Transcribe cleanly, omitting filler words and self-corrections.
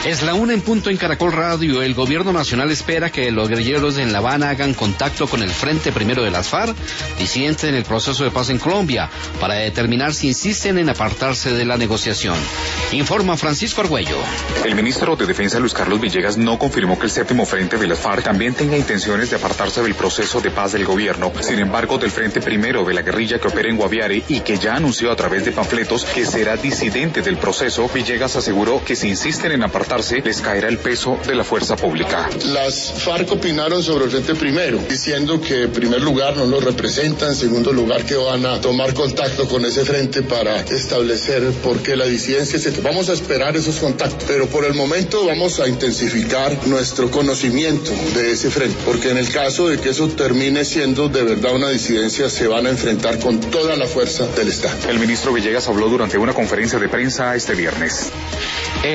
Es la 1 en punto en Caracol Radio. El gobierno nacional espera que los guerrilleros en La Habana hagan contacto con el Frente Primero de las FARC, disidentes en el proceso de paz en Colombia, para determinar si insisten en apartarse de la negociación. Informa Francisco Argüello. El ministro de Defensa, Luis Carlos Villegas, no confirmó que el séptimo Frente de las FARC también tenga intenciones de apartarse del proceso de paz del gobierno. Sin embargo, del Frente Primero de la guerrilla que opera en Guaviare y que ya anunció a través de panfletos que será disidente del proceso, Villegas aseguró que si insisten en apartarse, les caerá el peso de la fuerza pública. Las FARC opinaron sobre el Frente Primero, diciendo que en primer lugar no lo representan, en segundo lugar que van a tomar contacto con ese frente para establecer por qué la disidencia, etc. Vamos a esperar esos contactos, pero por el momento vamos a intensificar nuestro conocimiento de ese frente, porque en el caso de que eso termine siendo de verdad una disidencia, se van a enfrentar con toda la fuerza del Estado. El ministro Villegas habló durante una conferencia de prensa este viernes.